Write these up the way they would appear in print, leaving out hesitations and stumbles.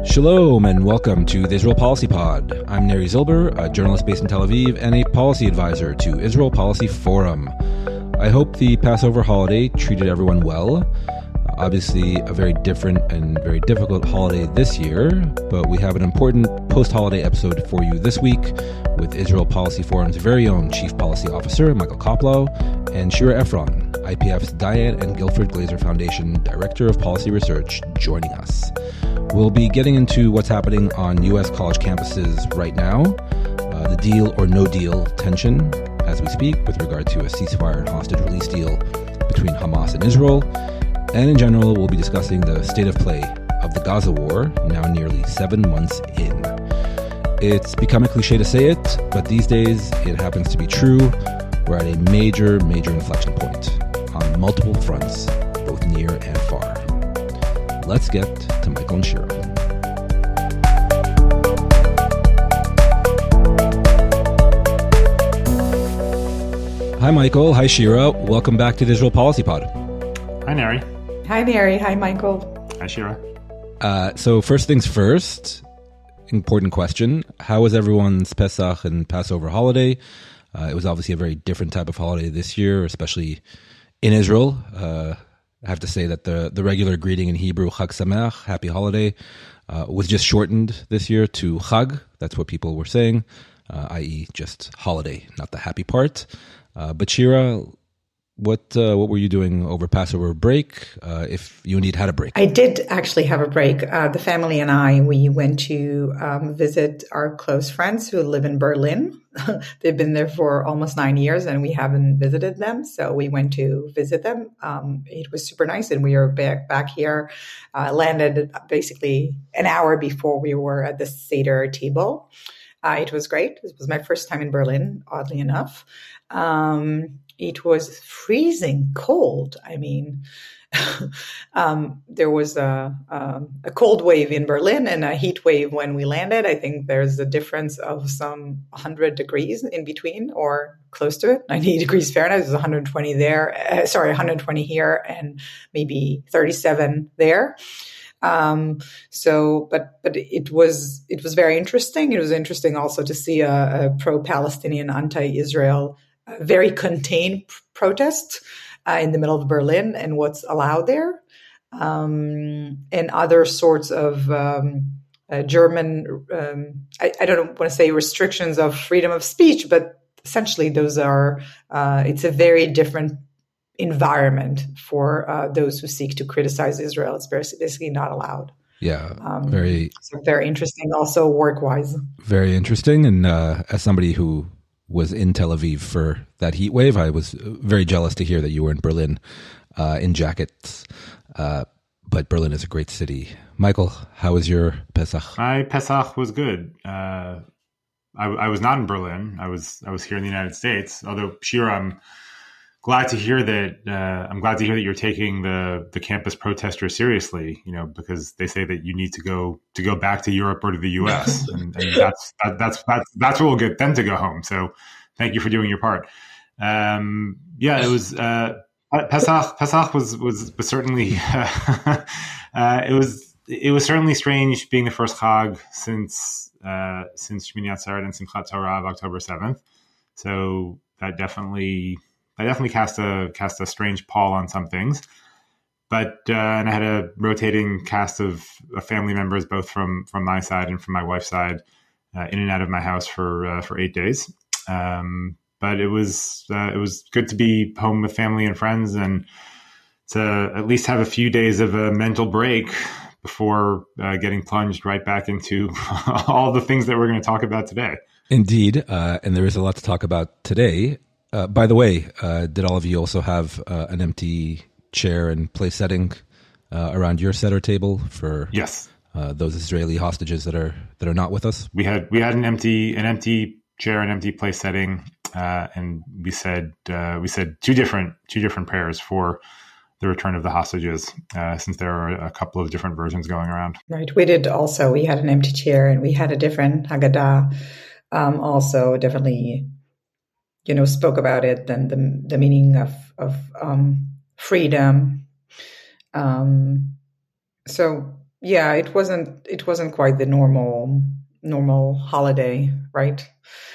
Shalom and welcome to the Israel Policy Pod. I'm Neri Zilber, a journalist based in Tel Aviv and a policy advisor to Israel Policy Forum. I hope the Passover holiday treated everyone well. Obviously, a very different and very difficult holiday this year, but we have an important post-holiday episode for you this week with Israel Policy Forum's very own Chief Policy Officer, Michael Koplow, and Shira Efron, IPF's Diane and Guilford Glazer Foundation Director of Policy Research, joining us. We'll be getting into what's happening on U.S. college campuses right now, the deal or no deal tension as we speak with regard to a ceasefire and hostage release deal between Hamas and Israel. And in general, we'll be discussing the state of play of the Gaza war, now nearly 7 months in. It's become a cliche to say it, but these days it happens to be true. We're at a major inflection point on multiple fronts, both near and far. Let's get to Michael and Shira. Hi, Michael. Hi, Shira. Welcome back to the Israel Policy Pod. Hi, Neri. Hi, Neri. Hi, Michael. Hi, Shira. So first things first, important question. How was everyone's Pesach and Passover holiday? It was obviously a very different type of holiday this year, especially in Israel. I have to say that the regular greeting in Hebrew, Chag Sameach, happy holiday, was just shortened this year to Chag. That's what people were saying, i.e. just holiday, not the happy part. But Shira, what were you doing over Passover break, if you indeed had a break? I did actually have a break. The family and I, we went to visit our close friends who live in Berlin. They've been there for almost 9 years and we haven't visited them. So we went to visit them. It was super nice. And we were back here, landed basically an hour before we were at the Seder table. It was great. It was my first time in Berlin, oddly enough. It was freezing cold. I mean, there was a cold wave in Berlin and a heat wave when we landed. I think there's a difference of some 100 degrees in between or close to it. 90 degrees Fahrenheit. It was 120 there. 120 here and maybe 37 there. But it was very interesting. It was interesting also to see a pro-Palestinian, anti-Israel, very contained protest in the middle of Berlin and what's allowed there, and other sorts of German, I don't want to say restrictions of freedom of speech, but essentially those are, it's a very different environment for those who seek to criticize Israel. It's basically not allowed. Yeah, very interesting also work-wise. Very interesting. And as somebody who was in Tel Aviv for that heat wave, I was very jealous to hear that you were in Berlin in jackets. But Berlin is a great city. Michael, how was your Pesach? My Pesach was good. I was not in Berlin. I was here in the United States. Although, Shira, I'm glad to hear that you're taking the campus protesters seriously. You know, because they say that you need to go back to Europe or to the U.S. and that's what will get them to go home. So, thank you for doing your part. It was Pesach was certainly it was certainly strange being the first Chag since Shmini Atzeret and Simchat Torah of October 7th. So that definitely cast a strange pall on some things. But and I had a rotating cast of family members, both from my side and from my wife's side, in and out of my house for 8 days. But it was good to be home with family and friends and to at least have a few days of a mental break before getting plunged right back into all the things that we're going to talk about today. Indeed, and there is a lot to talk about today. By the way, did all of you also have an empty chair and place setting around your Seder table for yes those Israeli hostages that are not with us? We had an empty chair, an empty place setting, and we said two different prayers for the return of the hostages, since there are a couple of different versions going around. Right. We did also. We had an empty chair and we had a different Haggadah. Also, definitely, spoke about it and the meaning of freedom. So Yeah, it wasn't quite the normal holiday, right?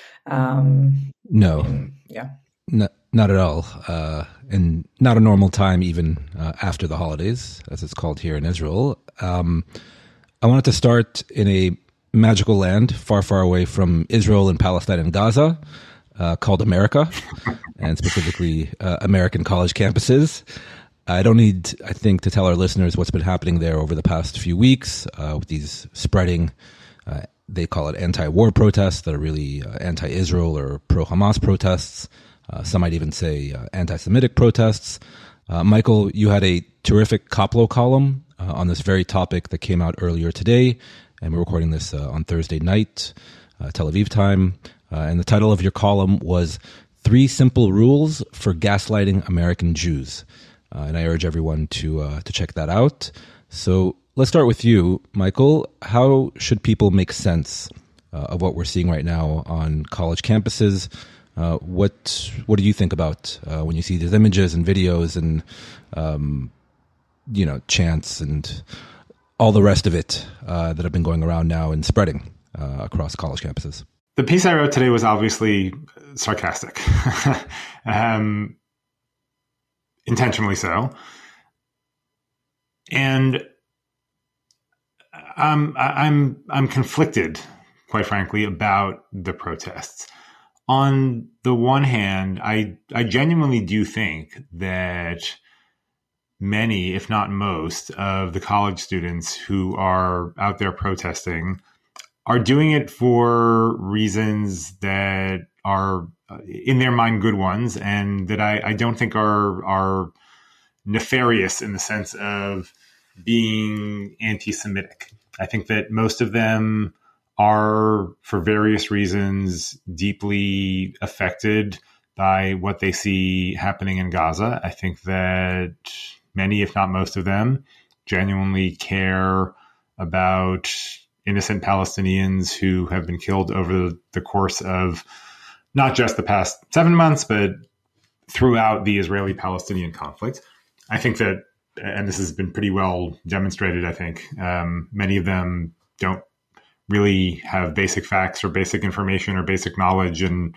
No, Yeah. not at all. And not a normal time even after the holidays, as it's called here in Israel. I wanted to start in a magical land far, far away from Israel and Palestine and Gaza, called America, and specifically American college campuses. I don't need, I think, to tell our listeners what's been happening there over the past few weeks with these spreading, they call it anti-war protests that are really anti-Israel or pro-Hamas protests. Some might even say anti-Semitic protests. Michael, you had a terrific Koplo column on this very topic that came out earlier today, and we're recording this on Thursday night, Tel Aviv time. And the title of your column was 3 Simple Rules for Gaslighting American Jews. And I urge everyone to check that out. So let's start with you, Michael. How should people make sense of what we're seeing right now on college campuses? What do you think about when you see these images and videos and chants and all the rest of it that have been going around now and spreading across college campuses? The piece I wrote today was obviously sarcastic. Intentionally so. And I'm conflicted, quite frankly, about the protests. On the one hand, I genuinely do think that many, if not most, of the college students who are out there protesting are doing it for reasons that are, in their mind, good ones, and that I don't think are nefarious in the sense of being anti-Semitic. I think that most of them are, for various reasons, deeply affected by what they see happening in Gaza. I think that many, if not most of them, genuinely care about innocent Palestinians who have been killed over the course of not just the past 7 months, but throughout the Israeli-Palestinian conflict. I think that, and this has been pretty well demonstrated, I think, many of them don't really have basic facts or basic information or basic knowledge. And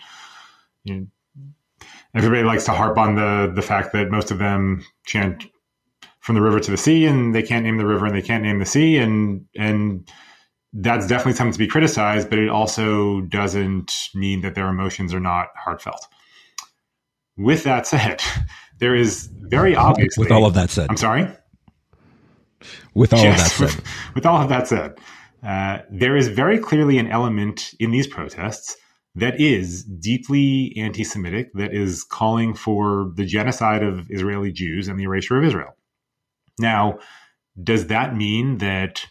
everybody likes to harp on the fact that most of them chant from the river to the sea, and they can't name the river and they can't name the sea. And that's definitely something to be criticized, but it also doesn't mean that their emotions are not heartfelt. With that said, there is very obviously... With all of that said. I'm sorry? With all of that said. With all of that said, there is very clearly an element in these protests that is deeply anti-Semitic, that is calling for the genocide of Israeli Jews and the erasure of Israel. Now, does that mean that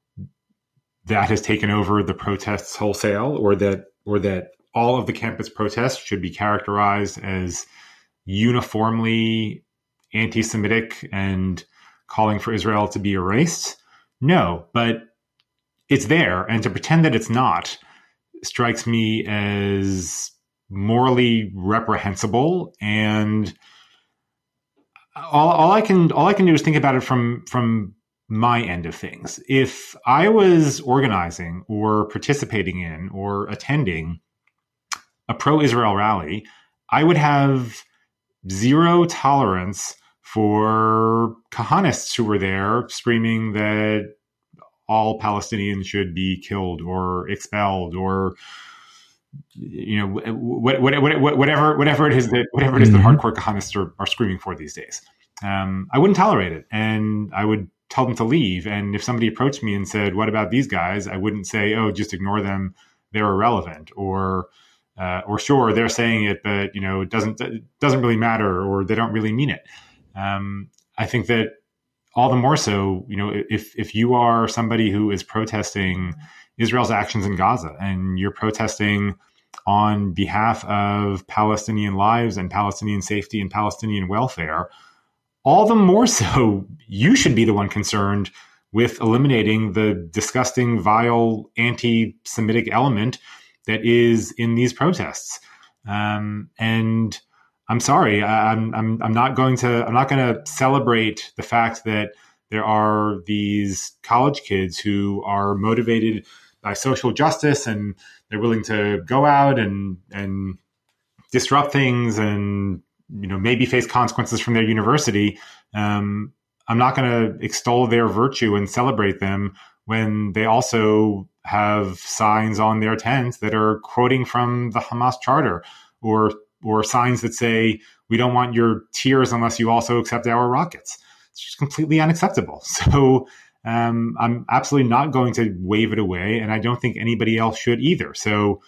has taken over the protests wholesale, or that all of the campus protests should be characterized as uniformly anti-Semitic and calling for Israel to be erased? No, but it's there. And to pretend that it's not strikes me as morally reprehensible. And all I can do is think about it from my end of things. If I was organizing or participating in or attending a pro-Israel rally, I would have zero tolerance for Kahanists who were there screaming that all Palestinians should be killed or expelled, or whatever it is that hardcore Kahanists are screaming for these days. I wouldn't tolerate it, and I would tell them to leave. And if somebody approached me and said, "What about these guys?" I wouldn't say, "Oh, just ignore them; they're irrelevant," or "Sure, they're saying it, but it doesn't really matter, or they don't really mean it." I think that all the more so, if you are somebody who is protesting Israel's actions in Gaza and you're protesting on behalf of Palestinian lives and Palestinian safety and Palestinian welfare, all the more so you should be the one concerned with eliminating the disgusting, vile, anti-Semitic element that is in these protests. And I'm sorry, I'm not going to celebrate the fact that there are these college kids who are motivated by social justice, and they're willing to go out and disrupt things and maybe face consequences from their university. I'm not going to extol their virtue and celebrate them when they also have signs on their tents that are quoting from the Hamas charter, or signs that say, "We don't want your tears unless you also accept our rockets." It's just completely unacceptable. So I'm absolutely not going to wave it away, and I don't think anybody else should either. So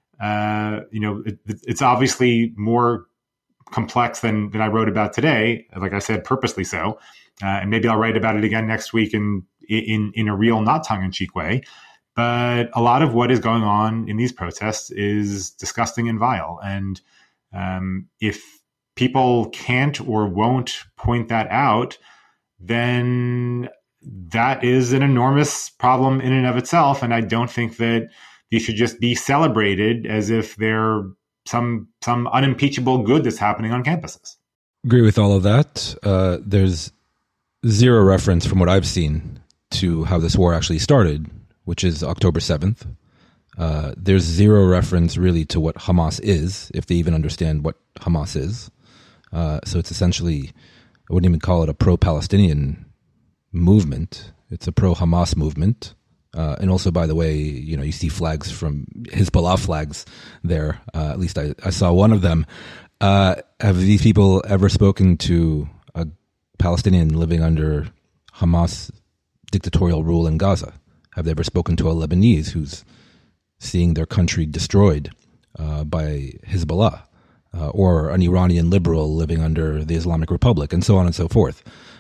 it's obviously more complex than I wrote about today. Like I said, purposely so, and maybe I'll write about it again next week in a real, not tongue-in-cheek way. But a lot of what is going on in these protests is disgusting and vile. And if people can't or won't point that out, then that is an enormous problem in and of itself. And I don't think that these should just be celebrated as if they're some unimpeachable good that's happening on campuses. Agree with all of that. There's zero reference from what I've seen to how this war actually started, which is October 7th. There's zero reference really to what Hamas is, if they even understand what Hamas is. So it's essentially, I wouldn't even call it a pro-Palestinian movement. It's a pro-Hamas movement. And also, by the way, you see flags from Hezbollah flags there. At least I saw one of them. Have these people ever spoken to a Palestinian living under Hamas dictatorial rule in Gaza? Have they ever spoken to a Lebanese who's seeing their country destroyed by Hezbollah? Or an Iranian liberal living under the Islamic Republic, and so on and so forth.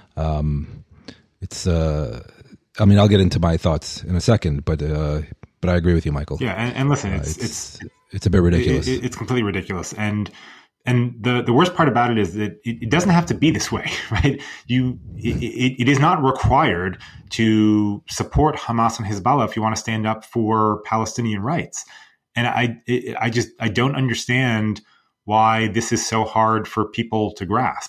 I'll get into my thoughts in a second, but I agree with you, Michael. Yeah, and listen, it's a bit ridiculous. It's completely ridiculous, and the worst part about it is that it doesn't have to be this way, right? It is not required to support Hamas and Hezbollah if you want to stand up for Palestinian rights, and I don't understand why this is so hard for people to grasp.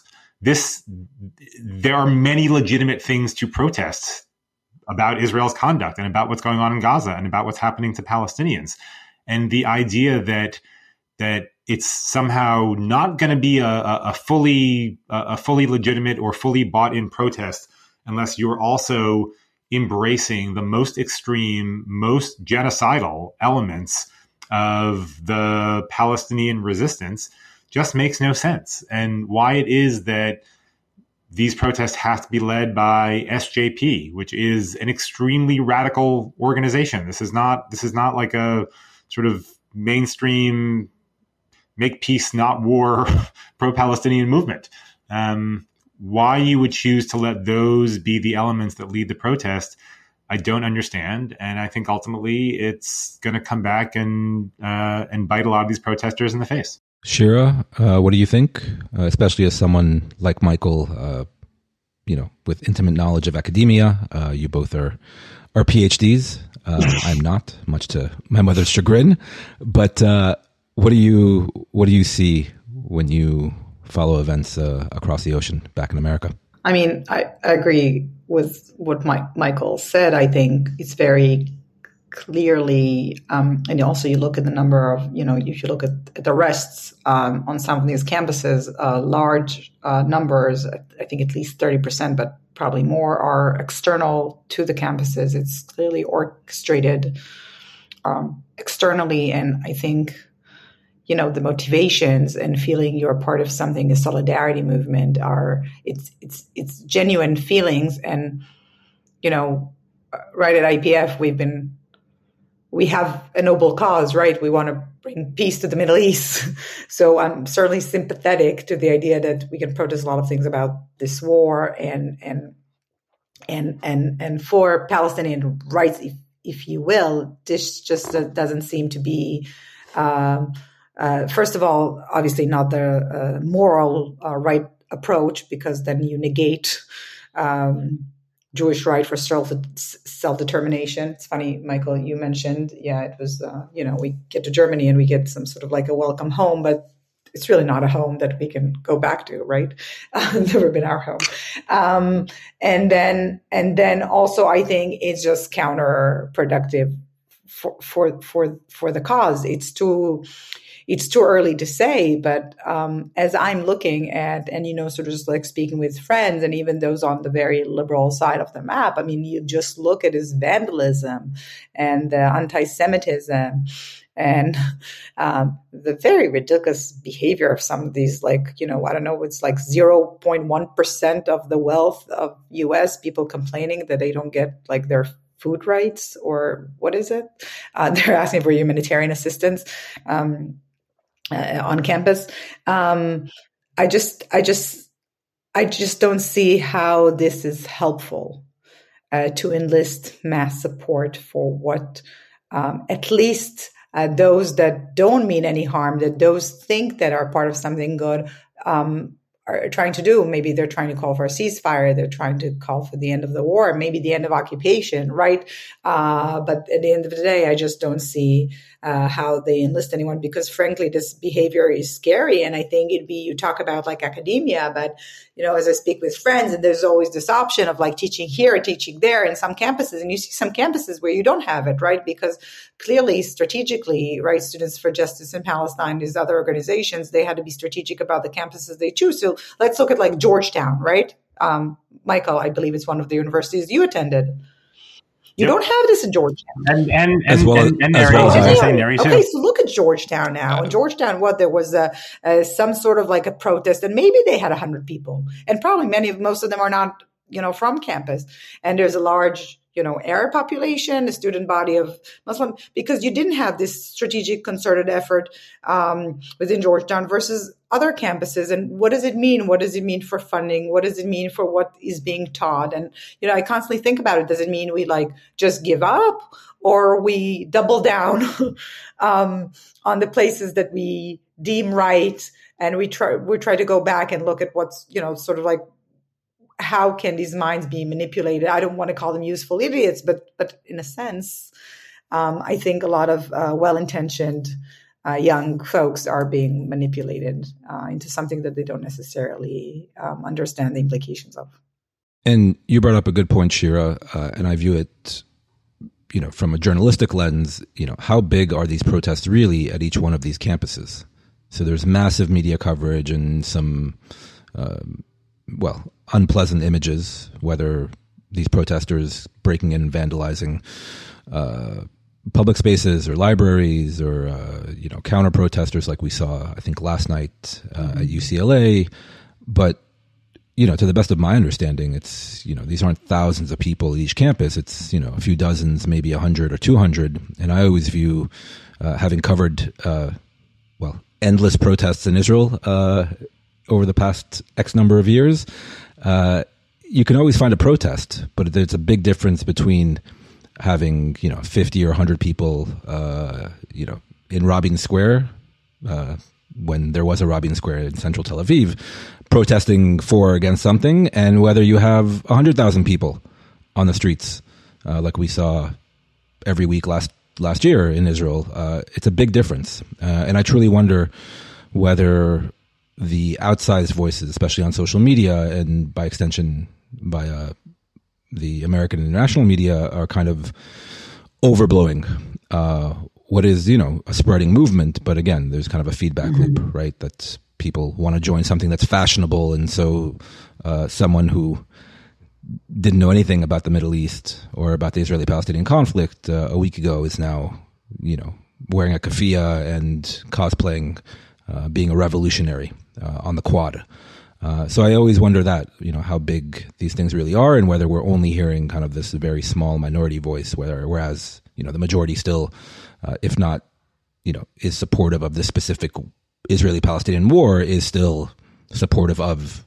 There are many legitimate things to protest about Israel's conduct and about what's going on in Gaza and about what's happening to Palestinians. And the idea that it's somehow not going to be a fully legitimate or fully bought in protest unless you're also embracing the most extreme, most genocidal elements of the Palestinian resistance just makes no sense. And why it is that these protests have to be led by SJP, which is an extremely radical organization. This is not like a sort of mainstream make peace, not war, pro-Palestinian movement. Why you would choose to let those be the elements that lead the protest, I don't understand, and I think ultimately it's going to come back and bite a lot of these protesters in the face. Shira, what do you think? Especially as someone like Michael, with intimate knowledge of academia, you both are PhDs. I'm not, much to my mother's chagrin. But what do you see when you follow events across the ocean back in America? I mean, I agree with what Michael said. I think it's very clearly, and also you look at the number of, if you look at the arrests on some of these campuses, large numbers, I think at least 30%, but probably more, are external to the campuses. It's clearly orchestrated externally, and I think the motivations and feeling you're part of something, a solidarity movement, it's genuine feelings. And, right at IPF, we have a noble cause, right? We want to bring peace to the Middle East. So I'm certainly sympathetic to the idea that we can protest a lot of things about this war and for Palestinian rights, if you will. This just doesn't seem to be, first of all, obviously not the moral right approach, because then you negate Jewish right for self-determination. It's funny, Michael, you mentioned, it was, we get to Germany and we get some sort of like a welcome home, but it's really not a home that we can go back to, right? Never been our home. And then also I think it's just counterproductive for the cause. It's too early to say, but as I'm looking at, and sort of just like speaking with friends, and even those on the very liberal side of the map, I mean, you just look at his vandalism and anti-Semitism and the very ridiculous behavior of some of these, like, I don't know, it's like 0.1% of the wealth of U.S. people complaining that they don't get like their food rights, or what is it? They're asking for humanitarian assistance on campus. I just don't see how this is helpful to enlist mass support for what at least those that don't mean any harm, that those think that are part of something good, are trying to do. Maybe they're trying to call for a ceasefire. They're trying to call for the end of the war, maybe the end of occupation, right? But at the end of the day, I just don't see how they enlist anyone, because frankly, this behavior is scary. And I think you talk about like academia, but, as I speak with friends, and there's always this option of like teaching here, teaching there in some campuses. And you see some campuses where you don't have it, right? Because clearly, strategically, right, Students for Justice in Palestine, these other organizations, they had to be strategic about the campuses they choose. So let's look at like Georgetown, right? Michael, I believe it's one of the universities you attended. You don't have this in Georgetown. And as well as Neri too. Okay, so look at Georgetown now. In Georgetown, there was some sort of like a protest, and maybe they had 100 people, and probably most of them are not, from campus. And there's a large, Arab population, a student body of Muslim, because you didn't have this strategic concerted effort within Georgetown versus other campuses. And what does it mean? What does it mean for funding? What does it mean for what is being taught? And, I constantly think about it. Does it mean we like just give up, or we double down on the places that we deem right? And we try to go back and look at what's, sort of like, how can these minds be manipulated? I don't want to call them useful idiots, but in a sense, I think a lot of well-intentioned young folks are being manipulated into something that they don't necessarily understand the implications of. And you brought up a good point, Shira, and I view it, from a journalistic lens. How big are these protests really at each one of these campuses? So there's massive media coverage and some, unpleasant images, whether these protesters breaking in and vandalizing public spaces or libraries, or counter protesters like we saw, I think, last night at UCLA. But to the best of my understanding, it's these aren't thousands of people at each campus. It's a few dozens, maybe 100 or 200. And I always view, having covered endless protests in Israel over the past X number of years, you can always find a protest, but there's a big difference between having 50 or 100 people in Rabin Square, when there was a Rabin Square in central Tel Aviv, protesting for or against something, and whether you have 100,000 people on the streets, like we saw every week last year in Israel. It's a big difference, and I truly wonder whether the outsized voices, especially on social media and by extension by the American and international media, are kind of overblowing what is, a spreading movement. But again, there's kind of a feedback loop, right? That people want to join something that's fashionable. And so someone who didn't know anything about the Middle East or about the Israeli-Palestinian conflict a week ago is now, wearing a keffiyeh and cosplaying being a revolutionary on the Quad. So I always wonder that, how big these things really are, and whether we're only hearing kind of this very small minority voice, whereas, the majority still, if not, is supportive of this specific Israeli-Palestinian war, is still supportive of,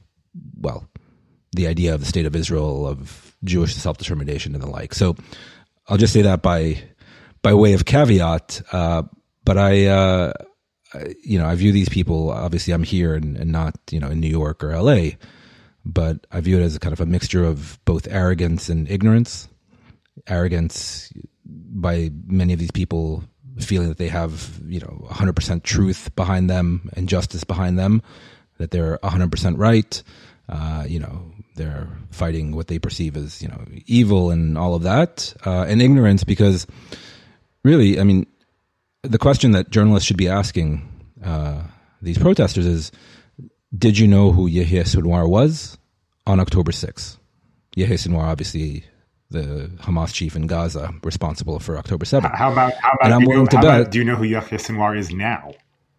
the idea of the state of Israel, of Jewish self-determination and the like. So I'll just say that by way of caveat, but I view these people, obviously I'm here and not, in New York or LA, but I view it as a kind of a mixture of both arrogance and ignorance. Arrogance by many of these people feeling that they have, 100% truth behind them and justice behind them, that they're 100% right. They're fighting what they perceive as, evil and all of that, and ignorance, because really, I mean, the question that journalists should be asking these protesters is, did you know who Yahya Sinwar was on October 6th? Yahya Sinwar, obviously the Hamas chief in Gaza, responsible for October 7th. How about and I'm willing to bet. Do you know who Yahya Sinwar is now?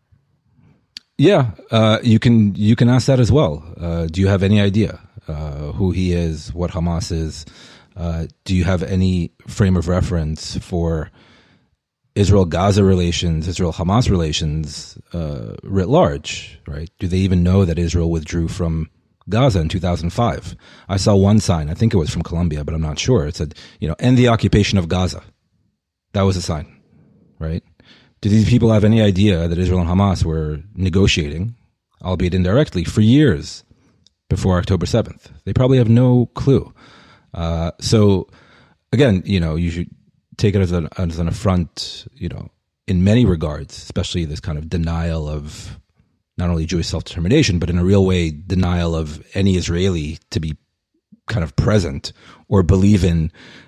Yeah, you can ask that as well. Do you have any idea who he is, what Hamas is? Do you have any frame of reference for Israel-Gaza relations, Israel-Hamas relations writ large, right? Do they even know that Israel withdrew from Gaza in 2005? I saw one sign, I think it was from Colombia, but I'm not sure. It said, end the occupation of Gaza. That was a sign, right? Do these people have any idea that Israel and Hamas were negotiating, albeit indirectly, for years before October 7th? They probably have no clue. So again, you should take it as an affront, in many regards, especially this kind of denial of not only Jewish self-determination, but in a real way, denial of any Israeli to be kind of present or believe in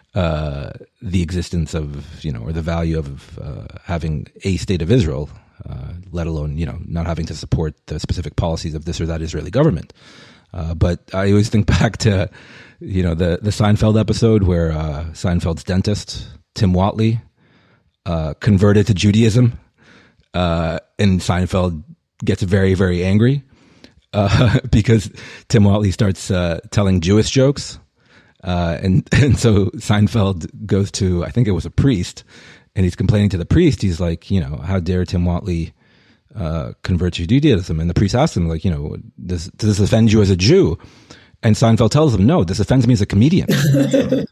the existence of, or the value of having a state of Israel, let alone, not having to support the specific policies of this or that Israeli government. But I always think back to, the Seinfeld episode where Seinfeld's dentist, Tim Whatley, converted to Judaism, and Seinfeld gets very, very angry because Tim Whatley starts telling Jewish jokes. And so Seinfeld goes to, I think it was a priest, and he's complaining to the priest. He's like, how dare Tim Whatley convert to Judaism? And the priest asks him, like, does this offend you as a Jew? And Seinfeld tells him, no, this offends me as a comedian. This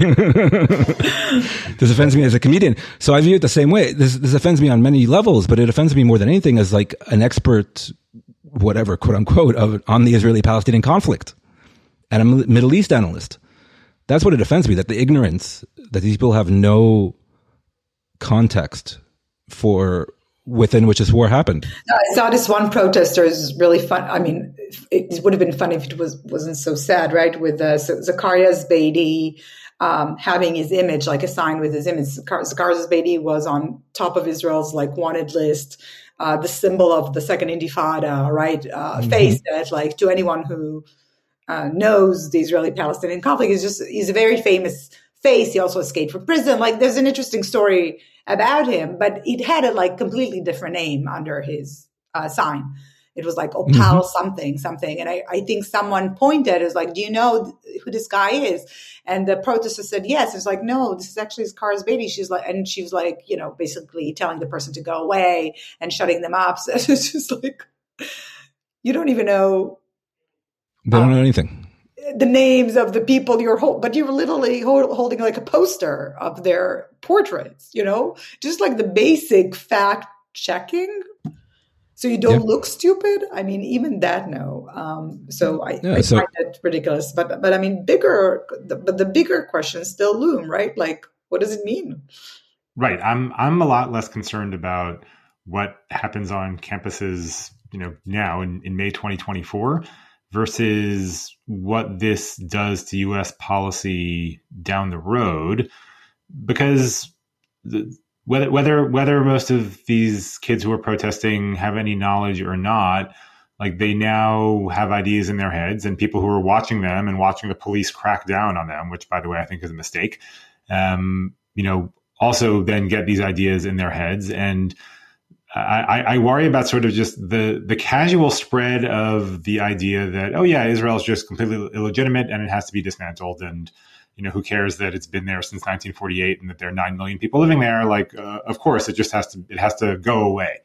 offends me as a comedian. So I view it the same way. This offends me on many levels, but it offends me more than anything as like an expert, whatever, quote unquote, on the Israeli-Palestinian conflict. And I'm a Middle East analyst. That's what it offends me, that the ignorance, that these people have no context for within which this war happened. I saw this one protester is really fun. I mean, it would have been funny if it wasn't so sad, right? With Zakaria Zbeidi having his image, like a sign with his image. Zakaria Zbeidi was on top of Israel's like wanted list, the symbol of the Second Intifada, right? Face that, like, to anyone who knows the Israeli-Palestinian conflict, he's a very famous face. He also escaped from prison. Like, there's an interesting story about him, but it had a like completely different name under his sign. It was like Opal something. And I think someone pointed, is like, do you know who this guy is? And the protester said, yes. It's like, no, this is actually Zakaria Zbeidi. She was like, basically telling the person to go away and shutting them up. So it's just like, you don't even know. They don't know anything. The names of the people but you're literally holding like a poster of their portraits, just like the basic fact checking. So you don't look stupid. I mean, even that, no. So I find that ridiculous. But I mean, the bigger questions still loom, right? Like, what does it mean? Right. I'm a lot less concerned about what happens on campuses, now in May 2024 versus what this does to U.S. policy down the road, because whether most of these kids who are protesting have any knowledge or not, like, they now have ideas in their heads, and people who are watching them and watching the police crack down on them, which, by the way, I think is a mistake, also then get these ideas in their heads. And I worry about sort of just the casual spread of the idea that, oh yeah, Israel is just completely illegitimate and it has to be dismantled. And, who cares that it's been there since 1948 and that there are 9 million people living there? Like, of course, it has to go away.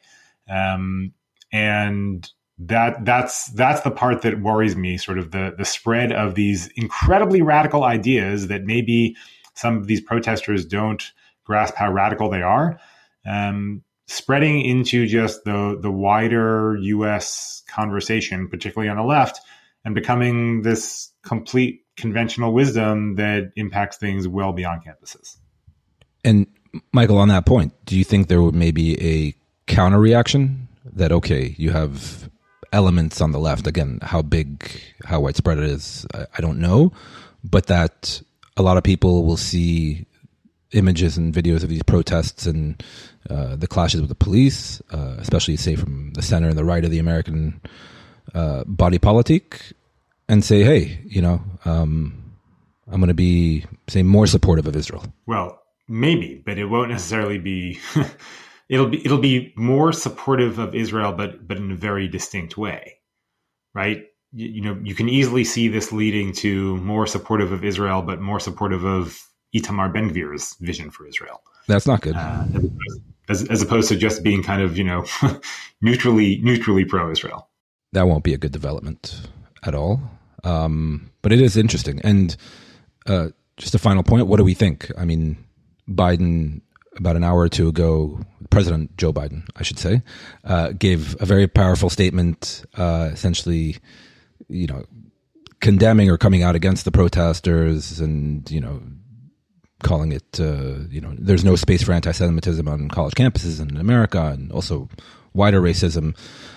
And that's the part that worries me, sort of the spread of these incredibly radical ideas that maybe some of these protesters don't grasp how radical they are. Spreading into just the wider U.S. conversation, particularly on the left, and becoming this complete conventional wisdom that impacts things well beyond campuses. And Michael, on that point, do you think there would maybe a counter reaction that, okay, you have elements on the left, again, how big, how widespread it is, I don't know, but that a lot of people will see images and videos of these protests and the clashes with the police, especially, say, from the center and the right of the American body politic, and say, hey, I'm going to be, say, more supportive of Israel? Well, maybe, but it won't necessarily be. It'll be more supportive of Israel, but in a very distinct way, right? You can easily see this leading to more supportive of Israel, but more supportive of Itamar Ben-Gvir's vision for Israel. That's not good. As opposed to just being kind of neutrally pro-Israel. That won't be a good development at all. But it is interesting. And just a final point, what do we think? I mean, Biden, about an hour or two ago, President Joe Biden, I should say, gave a very powerful statement, essentially, condemning or coming out against the protesters and, calling it, there's no space for anti-Semitism on college campuses in America, and also wider racism.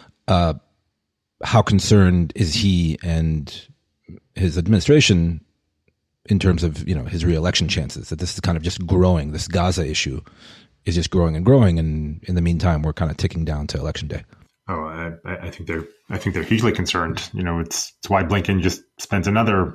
How concerned is he and his administration in terms of, his re-election chances, that this is kind of just growing, this Gaza issue is just growing and growing, and in the meantime, we're kind of ticking down to Election Day? Oh, I think they're hugely concerned. It's why Blinken just spent another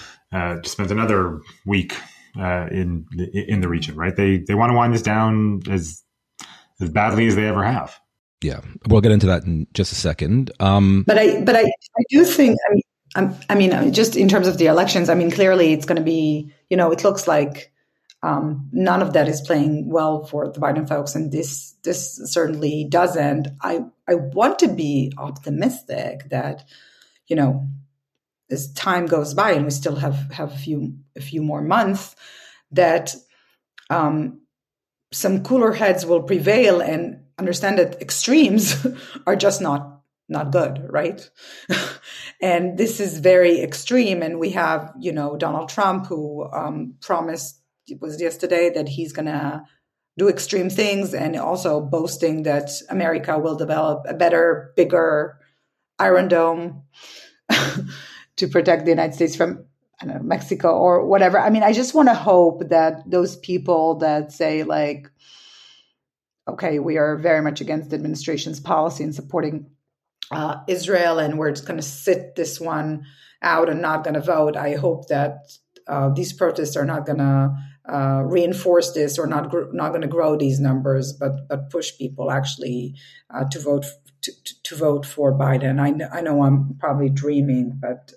week in the region, right? They want to wind this down as badly as they ever have. Yeah, we'll get into that in just a second. But I do think, I mean, just in terms of the elections, I mean, clearly it's going to be, it looks like none of that is playing well for the Biden folks, and this certainly doesn't. I want to be optimistic that, as time goes by and we still have a few more months, that some cooler heads will prevail and understand that extremes are just not good, right? And this is very extreme. And we have, Donald Trump, who promised, it was yesterday, that he's going to do extreme things, and also boasting that America will develop a better, bigger Iron Dome to protect the United States from, I don't know, Mexico or whatever. I mean, I just want to hope that those people that say, like, okay, we are very much against the administration's policy in supporting Israel, and we're just going to sit this one out and not going to vote. I hope that these protests are not going to reinforce this, or not going to grow these numbers, but push people actually to vote for Biden. I know I'm probably dreaming, but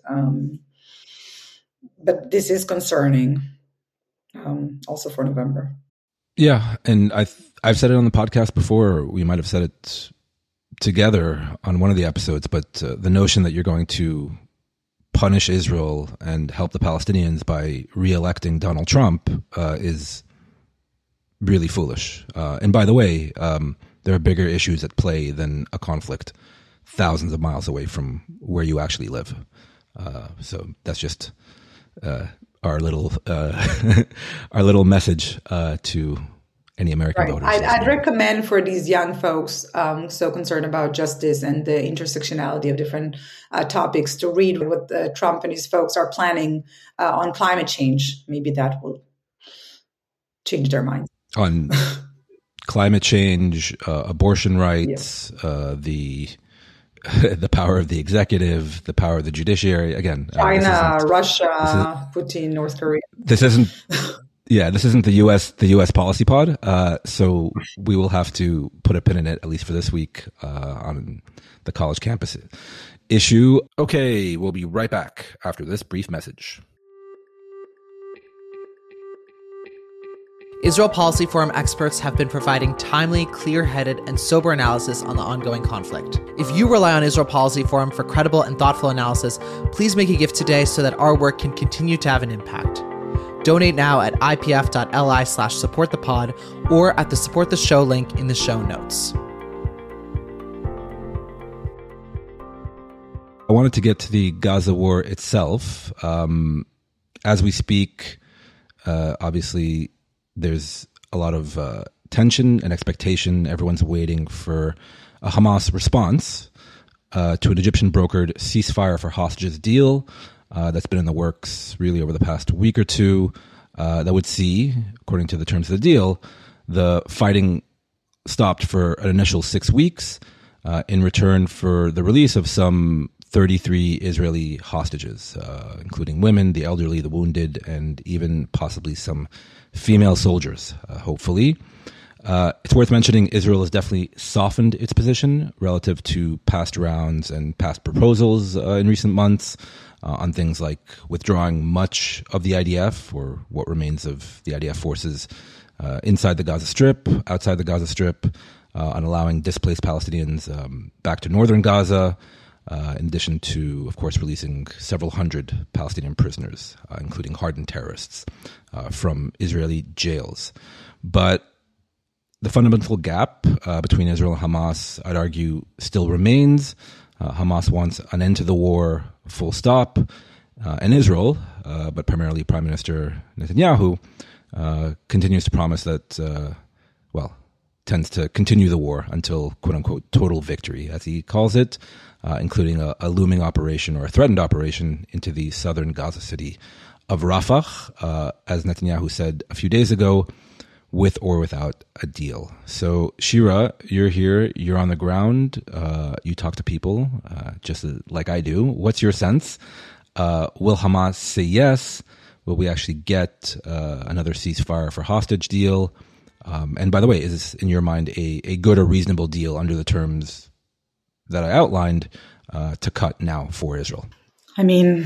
this is concerning, also for November. Yeah, and I've said it on the podcast before. We might have said it together on one of the episodes, but the notion that you're going to punish Israel and help the Palestinians by re-electing Donald Trump is really foolish. And by the way, there are bigger issues at play than a conflict thousands of miles away from where you actually live. So that's just our little our little message to any American voters. I'd recommend for these young folks so concerned about justice and the intersectionality of different topics to read what Trump and his folks are planning on climate change. Maybe that will change their minds. On climate change, abortion rights, the power of the executive, the power of the judiciary. Again, China, Russia, Putin, North Korea. This isn't the U.S. policy pod. So we will have to put a pin in it, at least for this week, on the college campus issue. Okay, we'll be right back after this brief message. Israel Policy Forum experts have been providing timely, clear-headed, and sober analysis on the ongoing conflict. If you rely on Israel Policy Forum for credible and thoughtful analysis, please make a gift today so that our work can continue to have an impact. Donate now at ipf.li/supportthepod or at the Support the Show link in the show notes. I wanted to get to the Gaza war itself. As we speak, obviously, there's a lot of tension and expectation. Everyone's waiting for a Hamas response to an Egyptian brokered ceasefire for hostages deal that's been in the works really over the past week or two, that would see, according to the terms of the deal, the fighting stopped for an initial 6 weeks in return for the release of some 33 Israeli hostages, including women, the elderly, the wounded, and even possibly some female soldiers, hopefully. It's worth mentioning Israel has definitely softened its position relative to past rounds and past proposals in recent months on things like withdrawing much of the IDF or what remains of the IDF forces inside the Gaza Strip, outside the Gaza Strip, on allowing displaced Palestinians back to northern Gaza, in addition to, of course, releasing several hundred Palestinian prisoners, including hardened terrorists, from Israeli jails. But the fundamental gap between Israel and Hamas, I'd argue, still remains. Hamas wants an end to the war, full stop. And Israel, but primarily Prime Minister Netanyahu, continues to promise that, tends to continue the war until, quote-unquote, total victory, as he calls it, including a looming operation or a threatened operation into the southern Gaza city of Rafah, as Netanyahu said a few days ago, with or without a deal. So, Shira, you're here, you're on the ground, you talk to people, just like I do. What's your sense? Will Hamas say yes? Will we actually get another ceasefire for hostage deal? And by the way, is this, in your mind, a good or reasonable deal under the terms that I outlined to cut now for Israel? I mean,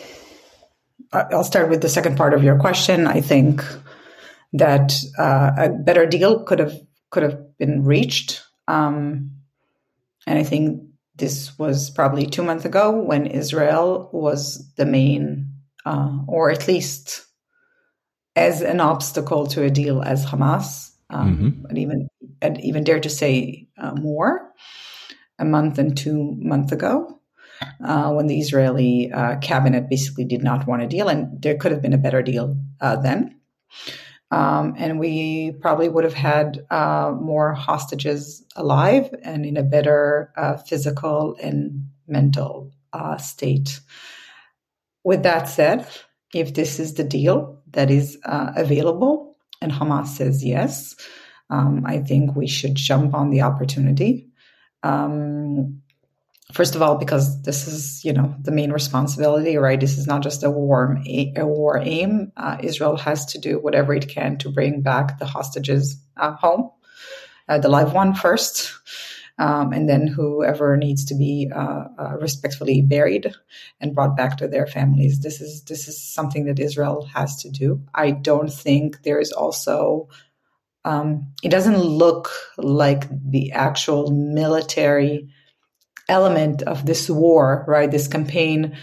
I'll start with the second part of your question. I think that a better deal could have been reached, and I think this was probably 2 months ago when Israel was the main, or at least as an obstacle to a deal as Hamas, and even dare to say more, a month and 2 months ago, when the Israeli cabinet basically did not want a deal, and there could have been a better deal then. And we probably would have had more hostages alive and in a better physical and mental state. With that said, if this is the deal that is available and Hamas says yes, I think we should jump on the opportunity. First of all, because this is, the main responsibility, right? This is not just a war aim. Israel has to do whatever it can to bring back the hostages home, the live one first, and then whoever needs to be respectfully buried and brought back to their families. This is something that Israel has to do. I don't think there is also. It doesn't look like the actual military element of this war, right? This campaign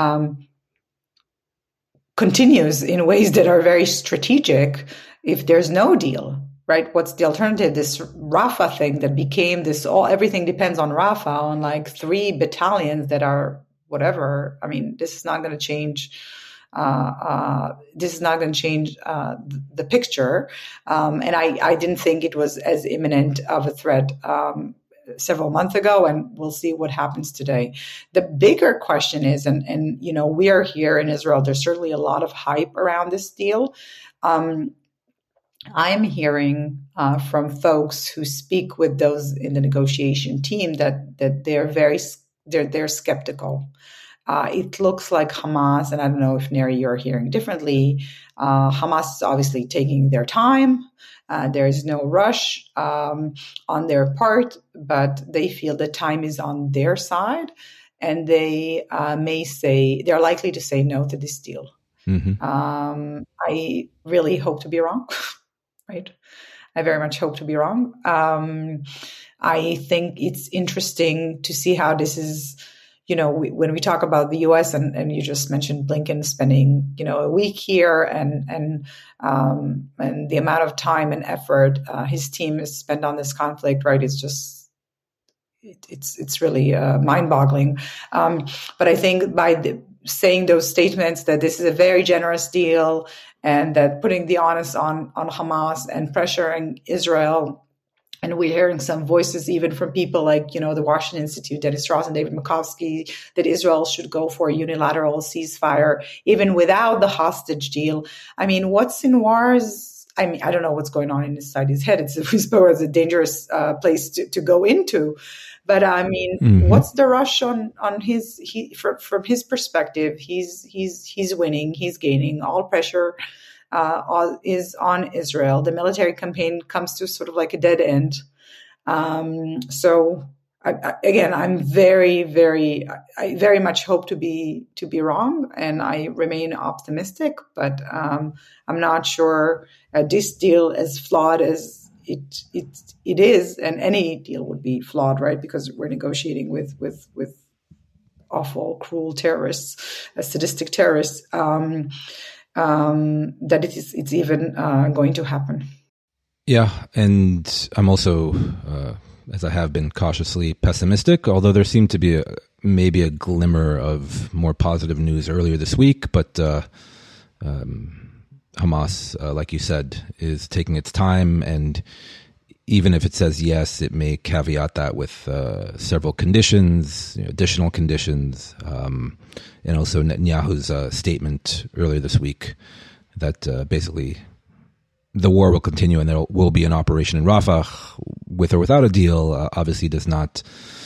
continues in ways that are very strategic if there's no deal, right? What's the alternative? This Rafah thing that became this everything depends on Rafah, on like 3 battalions that are whatever. I mean, this is not going to change. This is not going to change the picture. And I didn't think it was as imminent of a threat several months ago, and we'll see what happens today. The bigger question is, and we are here in Israel, there's certainly a lot of hype around this deal. I'm hearing from folks who speak with those in the negotiation team that they're skeptical. It looks like Hamas, and I don't know if Neri, you're hearing differently. Hamas is obviously taking their time. There is no rush on their part, but they feel the time is on their side, and they they're likely to say no to this deal. Mm-hmm. I really hope to be wrong, right? I very much hope to be wrong. I think it's interesting to see how this is. When we talk about the U.S. and you just mentioned Blinken spending, a week here and the amount of time and effort his team has spent on this conflict, right? It's just, it's really mind-boggling. But I think by saying those statements that this is a very generous deal and that putting the onus on Hamas and pressuring Israel. And we're hearing some voices even from people like, the Washington Institute, Dennis Ross and David Makovsky, that Israel should go for a unilateral ceasefire, even without the hostage deal. I mean, what's Sinwar's, I don't know what's going on inside his head. It's a dangerous place to go into. But I mean, what's the rush on his? From his perspective, he's winning, he's gaining. All pressure is on Israel. The military campaign comes to sort of like a dead end. So I'm very, I very much hope to be wrong, and I remain optimistic. But I'm not sure this deal, as flawed as it is, and any deal would be flawed, right? Because we're negotiating with awful, cruel terrorists, sadistic terrorists. That it's even going to happen. Yeah, and I'm also, as I have been, cautiously pessimistic. Although there seemed to be maybe a glimmer of more positive news earlier this week, but Hamas, like you said, is taking its time, and even if it says yes, it may caveat that with several conditions, additional conditions, and also Netanyahu's statement earlier this week that basically the war will continue and there will be an operation in Rafah with or without a deal. Obviously, does not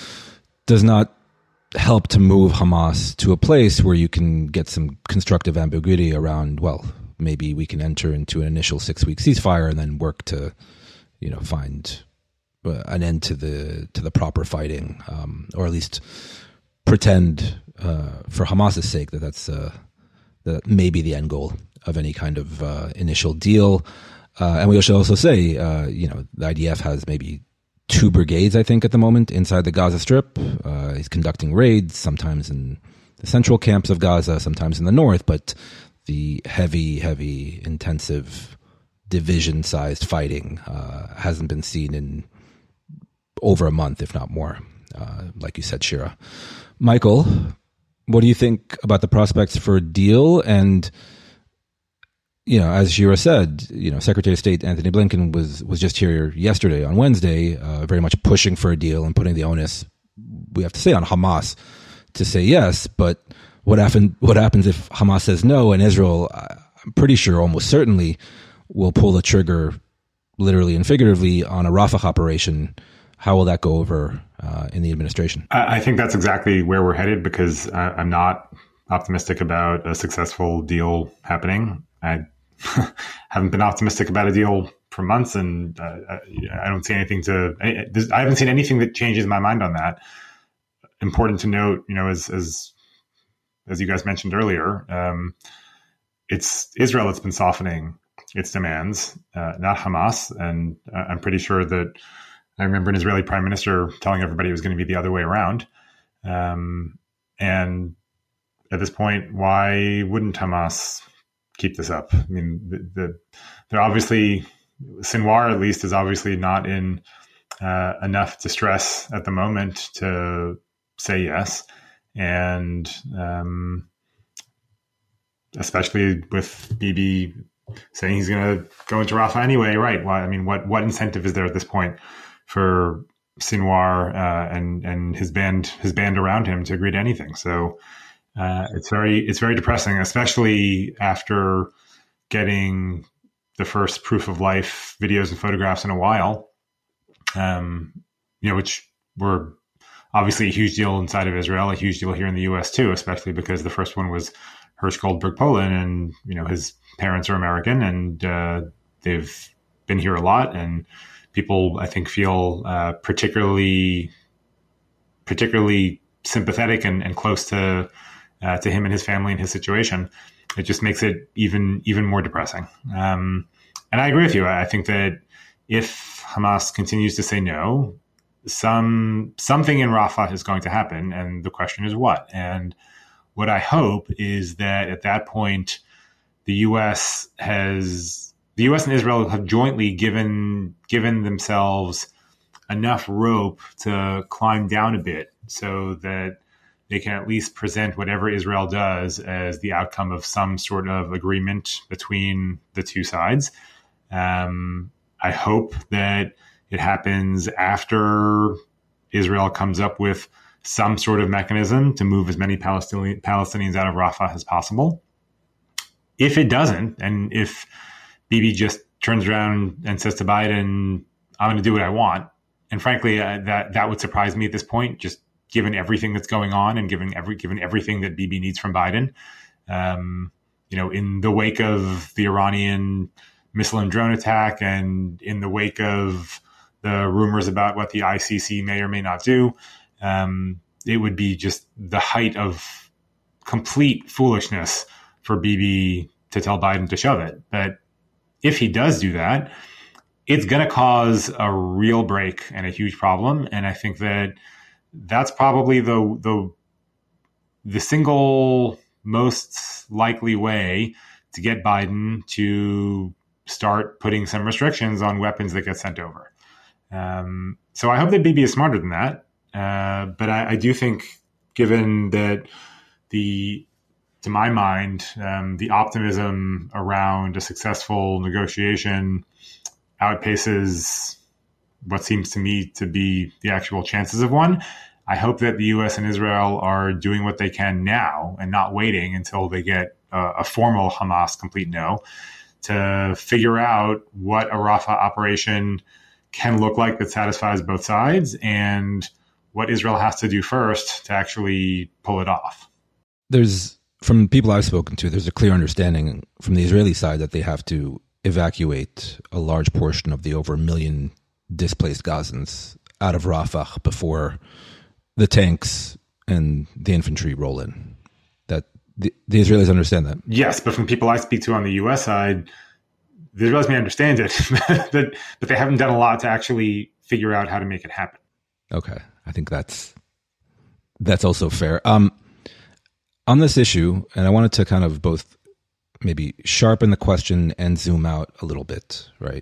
help to move Hamas to a place where you can get some constructive ambiguity around, well, maybe we can enter into an initial 6-week ceasefire and then work to, find an end to the proper fighting, or at least pretend, for Hamas's sake, that's that may be the end goal of any kind of initial deal. And we should also say, the IDF has maybe 2 brigades, I think, at the moment inside the Gaza Strip. He's conducting raids, sometimes in the central camps of Gaza, sometimes in the north, but the heavy, intensive division-sized fighting hasn't been seen in over a month, if not more, like you said, Shira. Michael, what do you think about the prospects for a deal? And, as Shira said, Secretary of State Anthony Blinken was just here yesterday on Wednesday, very much pushing for a deal and putting the onus, we have to say, on Hamas to say yes. But what happens if Hamas says no, and Israel, I'm pretty sure, almost certainly, will pull the trigger, literally and figuratively, on a Rafah operation? How will that go over in the administration? I think that's exactly where we're headed, because I'm not optimistic about a successful deal happening. I haven't been optimistic about a deal for months, and I don't see anything I haven't seen anything that changes my mind on that. Important to note, as you guys mentioned earlier, it's Israel that's been softening its demands, not Hamas. And I'm pretty sure that I remember an Israeli prime minister telling everybody it was going to be the other way around. And at this point, why wouldn't Hamas keep this up? I mean, they're obviously, Sinwar at least is obviously not in enough distress at the moment to say yes. And especially with Bibi saying he's going to go into Rafah anyway, right? Well, I mean, what incentive is there at this point for Sinwar and his band around him to agree to anything? So it's very depressing, especially after getting the first proof of life videos and photographs in a while, which were obviously a huge deal inside of Israel, a huge deal here in the U.S. too, especially because the first one was Hersh Goldberg Poland, and his parents are American, and they've been here a lot, and people, I think, feel particularly sympathetic and close to him and his family and his situation. It just makes it even more depressing. And I agree with you. I think that if Hamas continues to say no, something in Rafah is going to happen, and the question is what. And what I hope is that at that point, the U.S. and Israel have jointly given themselves enough rope to climb down a bit, so that they can at least present whatever Israel does as the outcome of some sort of agreement between the two sides. I hope that it happens after Israel comes up with some sort of mechanism to move as many Palestinians out of Rafah as possible. If it doesn't, and if Bibi just turns around and says to Biden, I'm going to do what I want, and frankly, that would surprise me at this point, just given everything that's going on and given everything that Bibi needs from Biden. In the wake of the Iranian missile and drone attack, and in the wake of the rumors about what the ICC may or may not do, it would be just the height of complete foolishness for Bibi to tell Biden to shove it. But if he does do that, it's going to cause a real break and a huge problem. And I think that's probably the single most likely way to get Biden to start putting some restrictions on weapons that get sent over. So I hope that Bibi is smarter than that. But I do think, given that to my mind, the optimism around a successful negotiation outpaces what seems to me to be the actual chances of one. I hope that the U.S. and Israel are doing what they can now and not waiting until they get a formal Hamas complete no, to figure out what a Rafah operation can look like that satisfies both sides, and what Israel has to do first to actually pull it off. From people I've spoken to, there's a clear understanding from the Israeli side that they have to evacuate a large portion of the over 1 million displaced Gazans out of Rafah before the tanks and the infantry roll in. That the Israelis understand that. Yes, but from people I speak to on the U.S. side, the Israelis may understand it, but they haven't done a lot to actually figure out how to make it happen. Okay, I think that's also fair. On this issue, and I wanted to kind of both maybe sharpen the question and zoom out a little bit, right?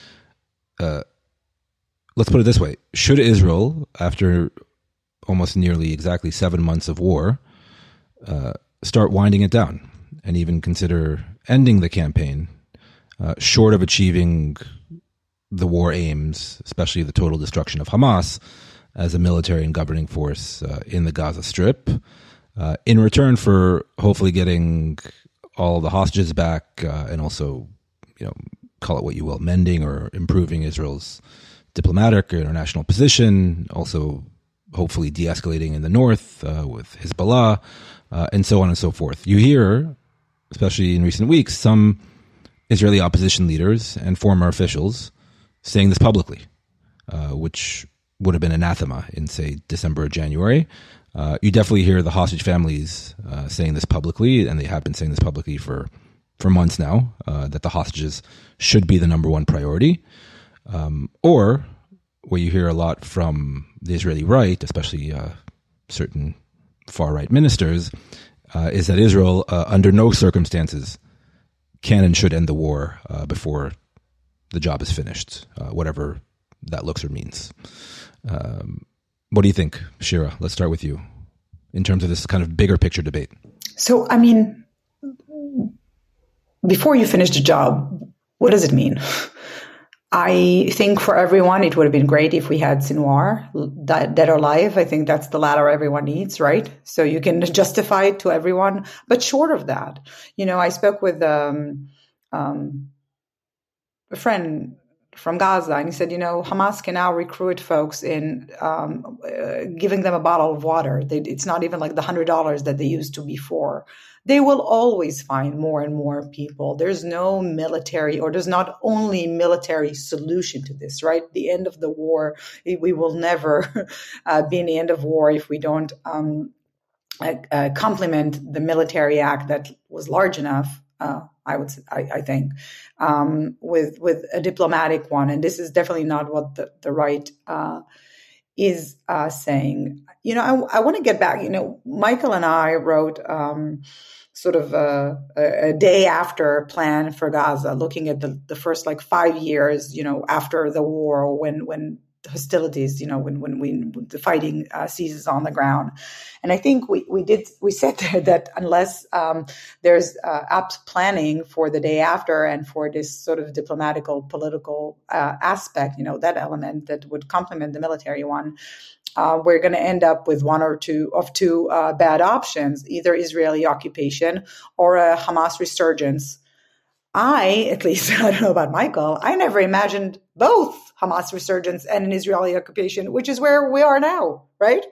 Let's put it this way. Should Israel, after almost nearly exactly 7 months of war, start winding it down and even consider ending the campaign, short of achieving the war aims, especially the total destruction of Hamas as a military and governing force in the Gaza Strip, in return for hopefully getting all the hostages back, and also, call it what you will, mending or improving Israel's diplomatic or international position, also hopefully de-escalating in the north with Hezbollah, and so on and so forth. You hear, especially in recent weeks, some Israeli opposition leaders and former officials saying this publicly, which would have been anathema in, say, December or January. You definitely hear the hostage families saying this publicly, and they have been saying this publicly for months now, that the hostages should be the number one priority. Or what you hear a lot from the Israeli right, especially certain far-right ministers, is that Israel, under no circumstances, can and should end the war before the job is finished, whatever that looks or means. What do you think, Shira? Let's start with you in terms of this kind of bigger picture debate. So, I mean, before you finish the job, what does it mean? I think for everyone, it would have been great if we had Sinwar, dead or alive. I think that's the ladder everyone needs, right? So you can justify it to everyone. But short of that, I spoke with a friend from Gaza, and he said, Hamas can now recruit folks in giving them a bottle of water. It's not even like the $100 that they used to before. They will always find more and more people. There's no military, or there's not only military solution to this, right? The end of the war, we will never be in the end of war if we don't complement the military act that was large enough. I think, with a diplomatic one. And this is definitely not what the right is saying. I want to get back. Michael and I wrote sort of a day after plan for Gaza, looking at the first 5 years, after the war, when hostilities, when the fighting ceases on the ground. And I think we said there that unless there's apt planning for the day after and for this sort of diplomatical, political aspect, that element that would complement the military one, we're going to end up with one or two bad options, either Israeli occupation or a Hamas resurgence. At least, I don't know about Michael, I never imagined both Hamas resurgence and an Israeli occupation, which is where we are now, right?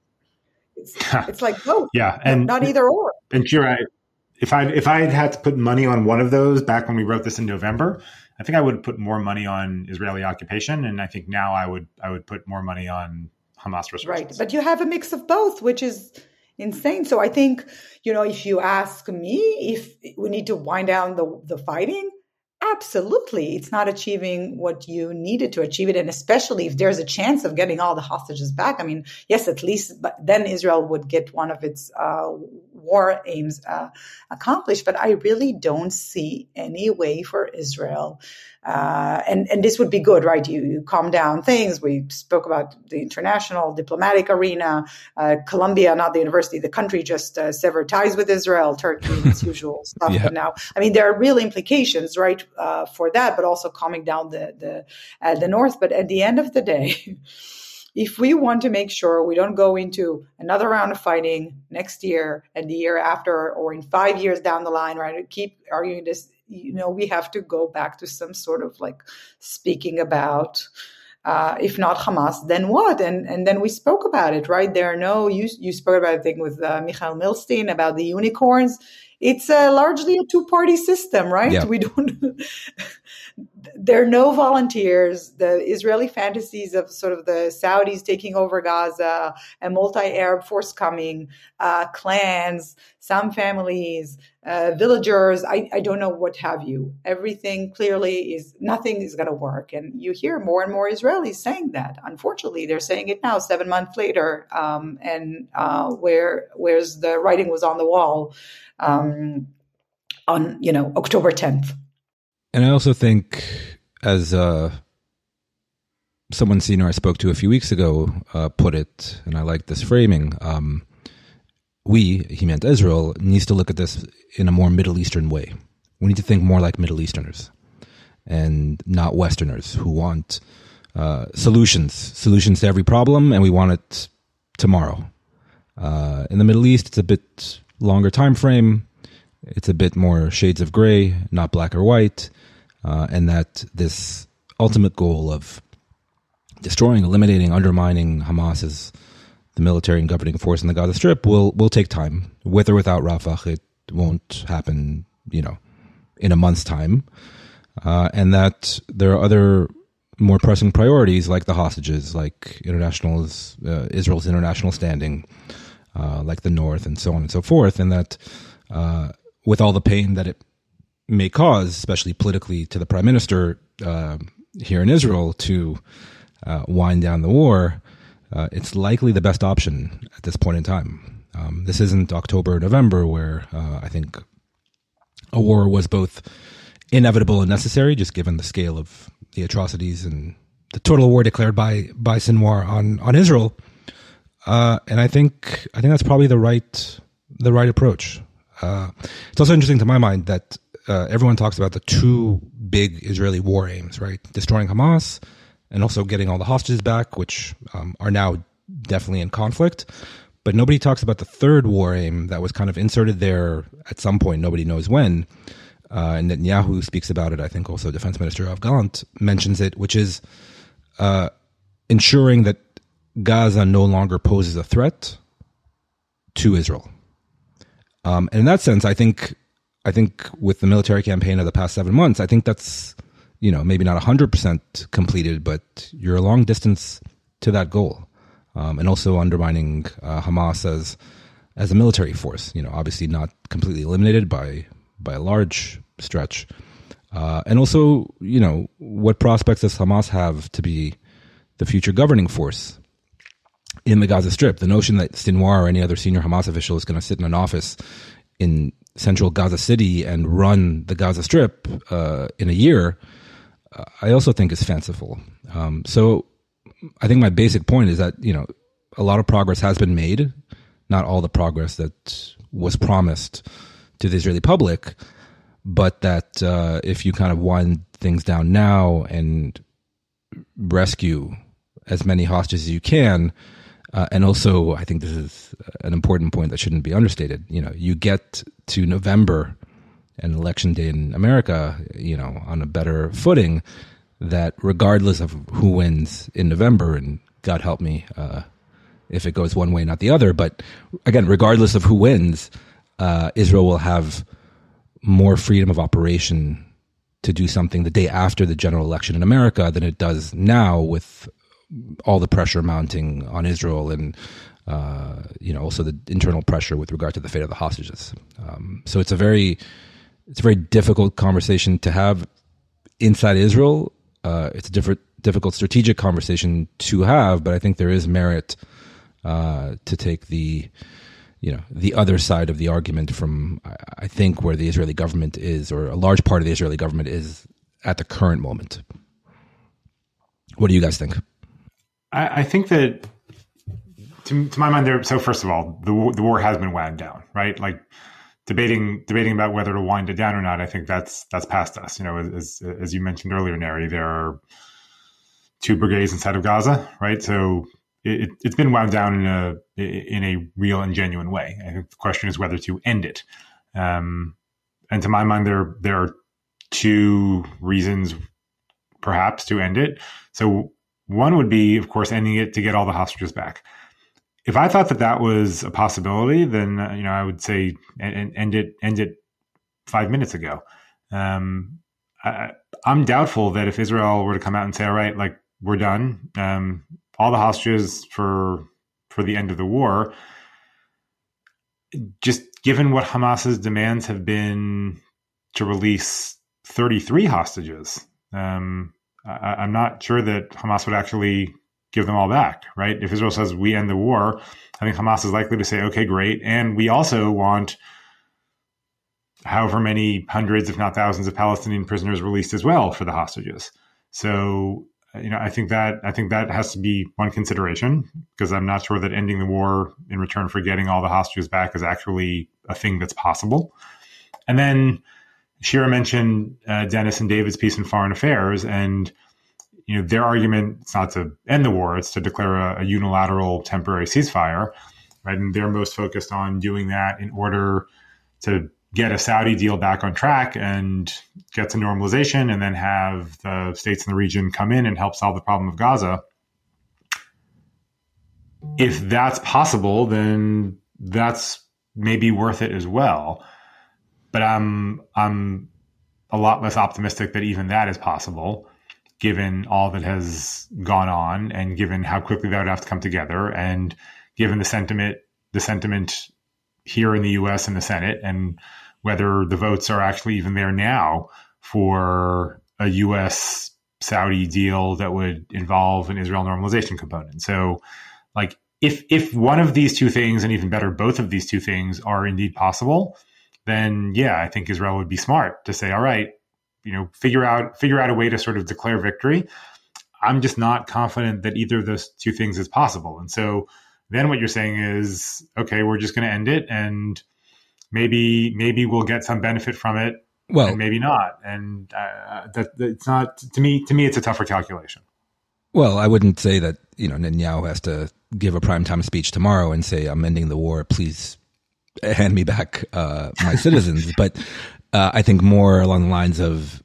It's like both. Yeah. And not either or. And you're right. If I had to put money on one of those back when we wrote this in November, I think I would put more money on Israeli occupation. And I think now I would put more money on Hamas resurgence. Right. But you have a mix of both, which is insane. So I think, if you ask me if we need to wind down the fighting, absolutely. It's not achieving what you needed to achieve it. And especially if there's a chance of getting all the hostages back. I mean, yes, at least but then Israel would get one of its war aims accomplished. But I really don't see any way for Israel. And this would be good, right? You calm down things. We spoke about the international diplomatic arena. Columbia, not the university, the country just severed ties with Israel, Turkey, its usual stuff. Yeah. But now, I mean, there are real implications, right, for that, but also calming down the north. But at the end of the day, if we want to make sure we don't go into another round of fighting next year and the year after, or in 5 years down the line, right, keep arguing this, we have to go back to some sort of like speaking about, if not Hamas, then what? And then we spoke about it, right? There are you spoke about a thing with Michael Milstein about the unicorns. It's largely a two-party system, right? Yeah. There are no volunteers. The Israeli fantasies of sort of the Saudis taking over Gaza, a multi-Arab force coming, clans, some families, villagers, I don't know what have you. Everything clearly nothing is going to work. And you hear more and more Israelis saying that. Unfortunately, they're saying it now 7 months later. Where's the writing was on the wall on October 10th. And I also think, as someone senior I spoke to a few weeks ago put it, and I like this framing, he meant Israel, needs to look at this in a more Middle Eastern way. We need to think more like Middle Easterners and not Westerners who want solutions to every problem, and we want it tomorrow. In the Middle East, it's a bit longer time frame. It's a bit more shades of gray, not black or white, and that this ultimate goal of destroying, eliminating, undermining Hamas as the military and governing force in the Gaza Strip will take time. With or without Rafah, it won't happen, in a month's time, and that there are other more pressing priorities like the hostages, like Israel's international standing, like the North, and so on and so forth, and that with all the pain that it may cause, especially politically, to the prime minister here in Israel to wind down the war, it's likely the best option at this point in time. This isn't October or November, where I think a war was both inevitable and necessary, just given the scale of the atrocities and the total war declared by Sinwar on Israel. And I think that's probably the right approach. It's also interesting to my mind that everyone talks about the two big Israeli war aims, right? Destroying Hamas and also getting all the hostages back, which are now definitely in conflict. But nobody talks about the third war aim that was kind of inserted there at some point, nobody knows when. And Netanyahu speaks about it. I think also Defense Minister Yoav Gallant mentions it, which is ensuring that Gaza no longer poses a threat to Israel. And in that sense, I think with the military campaign of the past 7 months, I think that's, maybe not 100% completed, but you're a long distance to that goal. And also undermining Hamas as a military force, obviously not completely eliminated by a large stretch. And also, what prospects does Hamas have to be the future governing force in the Gaza Strip? The notion that Sinwar or any other senior Hamas official is going to sit in an office in central Gaza City and run the Gaza Strip in a year, I also think is fanciful. So I think my basic point is that, a lot of progress has been made, not all the progress that was promised to the Israeli public, but that if you kind of wind things down now and rescue as many hostages as you can, and also I think this is an important point that shouldn't be understated, you get to November and election day in America, on a better footing, that regardless of who wins in November, and God help me if it goes one way, not the other, but again, regardless of who wins, Israel will have more freedom of operation to do something the day after the general election in America than it does now, with all the pressure mounting on Israel and also the internal pressure with regard to the fate of the hostages. So it's a very difficult conversation to have inside Israel. It's a difficult strategic conversation to have, but I think there is merit to take the other side of the argument from, I think, where the Israeli government is, or a large part of the Israeli government is at the current moment. What do you guys think? I think that, to my mind, so first of all, the war has been wound down, right? Like debating about whether to wind it down or not. I think that's past us. As you mentioned earlier, Neri, there are 2 brigades inside of Gaza, right? So it's been wound down in a real and genuine way. I think the question is whether to end it. And to my mind, there are 2 reasons, perhaps, to end it. So one would be, of course, ending it to get all the hostages back. If I thought that was a possibility, then I would say end it 5 minutes ago. I'm doubtful that if Israel were to come out and say, "All right, like we're done, all the hostages for the end of the war," just given what Hamas's demands have been to release 33 hostages, I'm not sure that Hamas would actually give them all back, right? If Israel says we end the war, I think Hamas is likely to say, okay, great. And we also want however many hundreds, if not thousands, of Palestinian prisoners released as well for the hostages. So, I think that has to be one consideration, because I'm not sure that ending the war in return for getting all the hostages back is actually a thing that's possible. And then Shira mentioned Dennis and David's piece in Foreign Affairs, and their argument is not to end the war; it's to declare a unilateral temporary ceasefire, right? And they're most focused on doing that in order to get a Saudi deal back on track and get to normalization, and then have the states in the region come in and help solve the problem of Gaza. If that's possible, then that's maybe worth it as well. But I'm a lot less optimistic that even that is possible, given all that has gone on, and given how quickly that would have to come together, and given the sentiment here in the U.S. and the Senate, and whether the votes are actually even there now for a U.S.-Saudi deal that would involve an Israel normalization component. So, like, if one of these 2 things, and even better, both of these 2 things are indeed possible, then yeah, I think Israel would be smart to say, all right, figure out a way to sort of declare victory. I'm just not confident that either of those 2 things is possible. And so then what you're saying is, okay, we're just going to end it, and maybe we'll get some benefit from it, well, and maybe not. And that it's not, to me, it's a tougher calculation. Well, I wouldn't say that, Netanyahu has to give a primetime speech tomorrow and say, I'm ending the war, please hand me back my citizens. But I think more along the lines of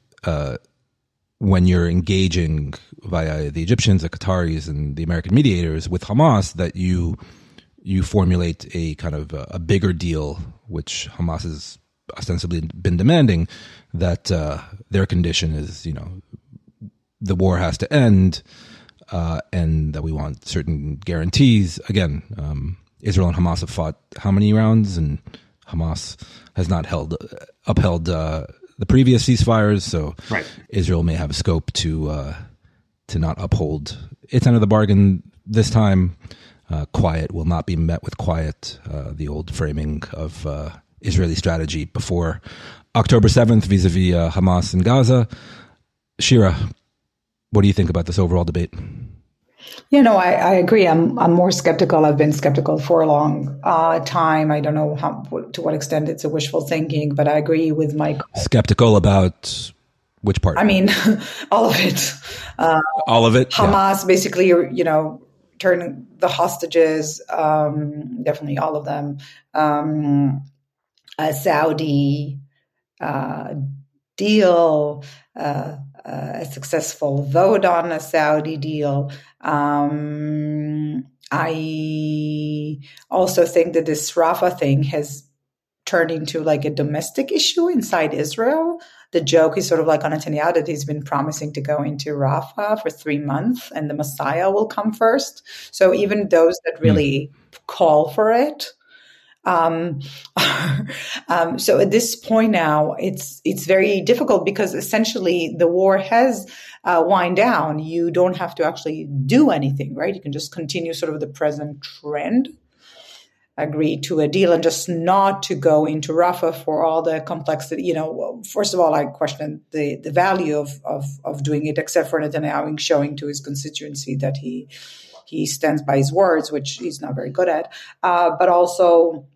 when you're engaging via the Egyptians, the Qataris, and the American mediators with Hamas, that you formulate a kind of a bigger deal, which Hamas has ostensibly been demanding, that their condition is, the war has to end, and that we want certain guarantees. Again, Israel and Hamas have fought how many rounds, and Hamas has not upheld the previous ceasefires, so right. Israel may have scope to not uphold its end of the bargain this time. Quiet will not be met with quiet, the old framing of Israeli strategy before October 7th vis-a-vis Hamas in Gaza. Shira, what do you think about this overall debate? You know, I agree. I'm more skeptical. I've been skeptical for a long time. I don't know to what extent it's a wishful thinking, but I agree with Mike. Skeptical about which part? I mean, all of it. All of it? Hamas, basically, you know, turning the hostages, definitely all of them. A Saudi deal, a successful vote on a Saudi deal. I also think that this Rafah thing has turned into like a domestic issue inside Israel. The joke is sort of like on Netanyahu that he's been promising to go into Rafah for 3 months and the Messiah will come first. So even those that really call for it, so at this point now, it's very difficult because essentially the war has wind down. You don't have to actually do anything, right? You can just continue sort of the present trend, agree to a deal, and just not to go into Rafah for all the complexity. You know, first of all, I question the value of doing it, except for Netanyahu showing to his constituency that he stands by his words, which he's not very good at, but also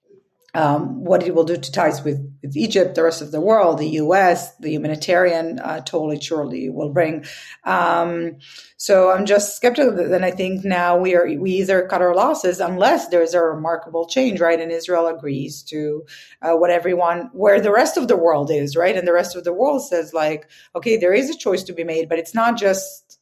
what it will do to ties with Egypt, the rest of the world, the U.S., the humanitarian totally surely will bring. So I'm just skeptical. And I think now we either cut our losses unless there's a remarkable change, right? And Israel agrees to where the rest of the world is, right? And the rest of the world says like, okay, there is a choice to be made, but it's not just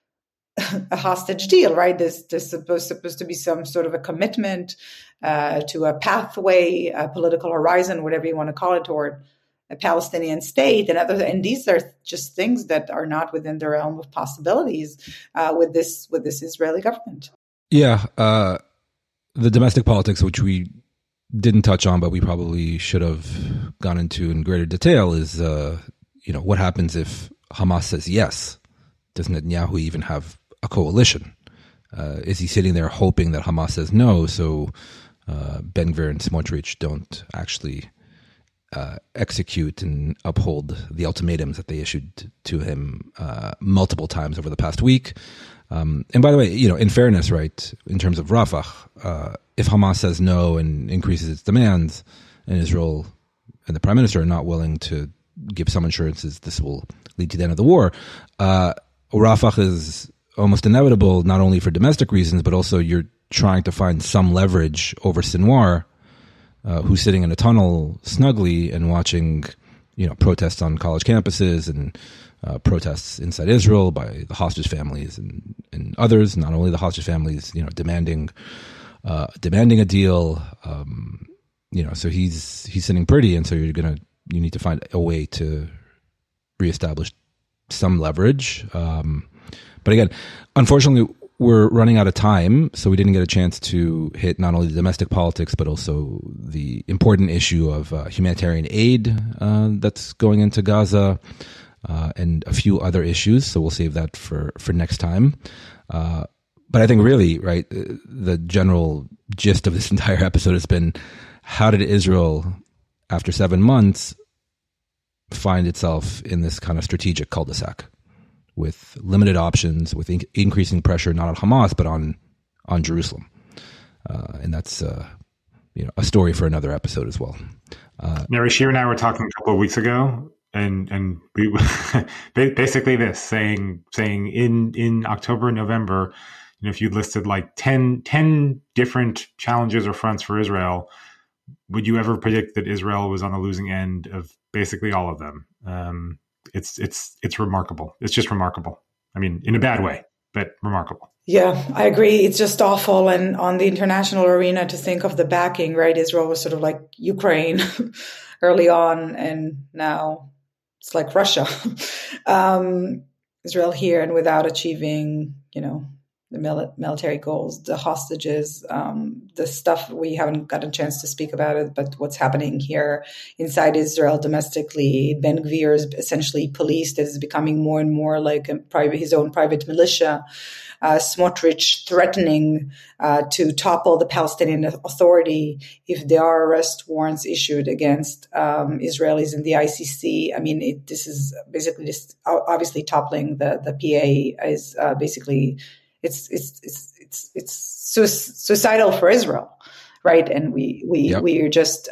a hostage deal, right? There's supposed to be some sort of a commitment to a pathway, a political horizon, whatever you want to call it, toward a Palestinian state, and these are just things that are not within the realm of possibilities with this Israeli government. Yeah, the domestic politics, which we didn't touch on, but we probably should have gone into in greater detail, is what happens if Hamas says yes? Does Netanyahu even have a coalition? Is he sitting there hoping that Hamas says no, so Ben Gvir and Smotrich don't actually execute and uphold the ultimatums that they issued to him multiple times over the past week? And by the way, in fairness, right, in terms of Rafah, if Hamas says no and increases its demands, and Israel and the prime minister are not willing to give some assurances this will lead to the end of the war, Rafah is almost inevitable, not only for domestic reasons, but also you're trying to find some leverage over Sinwar, who's sitting in a tunnel snugly and watching, protests on college campuses and protests inside Israel by the hostage families and others, not only the hostage families, demanding a deal. So he's sitting pretty, and so you need to find a way to reestablish some leverage. But again, unfortunately, we're running out of time, so we didn't get a chance to hit not only the domestic politics, but also the important issue of humanitarian aid that's going into Gaza and a few other issues. So we'll save that for next time. But I think really, right, the general gist of this entire episode has been, how did Israel, after 7 months, find itself in this kind of strategic cul-de-sac with limited options, with increasing pressure not on Hamas but on Jerusalem, and that's a story for another episode as well. Mary Shear and I were talking a couple of weeks ago, and we basically this saying in October and November, if you listed like 10 different challenges or fronts for Israel, would you ever predict that Israel was on the losing end of basically all of them? It's remarkable. It's just remarkable. I mean, in a bad way, but remarkable. Yeah, I agree. It's just awful. And on the international arena, to think of the backing, right? Israel was sort of like Ukraine early on, and now it's like Russia. Israel here, and without achieving, the military goals, the hostages, the stuff we haven't got a chance to speak about it, but what's happening here inside Israel domestically. Ben Gvir is essentially police that is becoming more and more like his own private militia. Smotrich threatening to topple the Palestinian Authority if there are arrest warrants issued against Israelis in the ICC. I mean, this is basically just obviously toppling the PA is basically suicidal for Israel, right? And we are just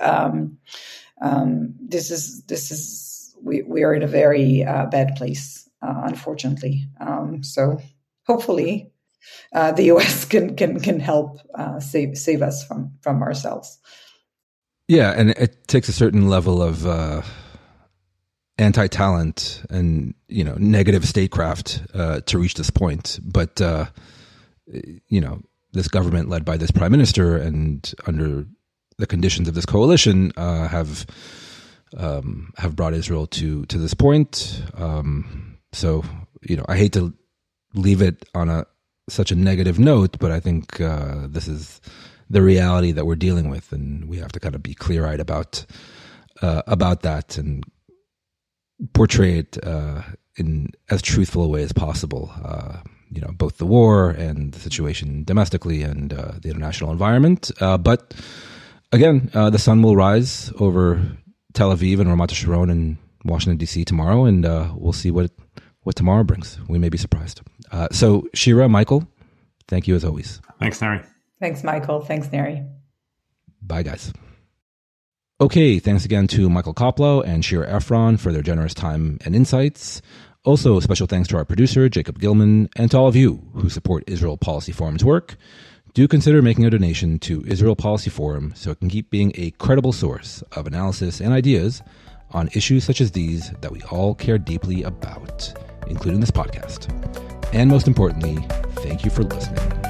we are in a very bad place, unfortunately. So hopefully the U.S. can help save us from ourselves. Yeah, and it takes a certain level of anti-talent and negative statecraft to reach this point. But this government led by this prime minister and under the conditions of this coalition have brought Israel to this point. So I hate to leave it on such a negative note, but I think this is the reality that we're dealing with, and we have to kind of be clear-eyed about that and portray it in as truthful a way as possible. Both the war and the situation domestically and the international environment. But again, the sun will rise over Tel Aviv and Ramat HaSharon and Washington, D.C. tomorrow, and we'll see what tomorrow brings. We may be surprised. So, Shira, Michael, thank you as always. Thanks, Neri. Thanks, Michael. Thanks, Neri. Bye, guys. Okay, thanks again to Michael Koplow and Shira Efron for their generous time and insights. Also, special thanks to our producer, Jacob Gilman, and to all of you who support Israel Policy Forum's work. Do consider making a donation to Israel Policy Forum so it can keep being a credible source of analysis and ideas on issues such as these that we all care deeply about, including this podcast. And most importantly, thank you for listening.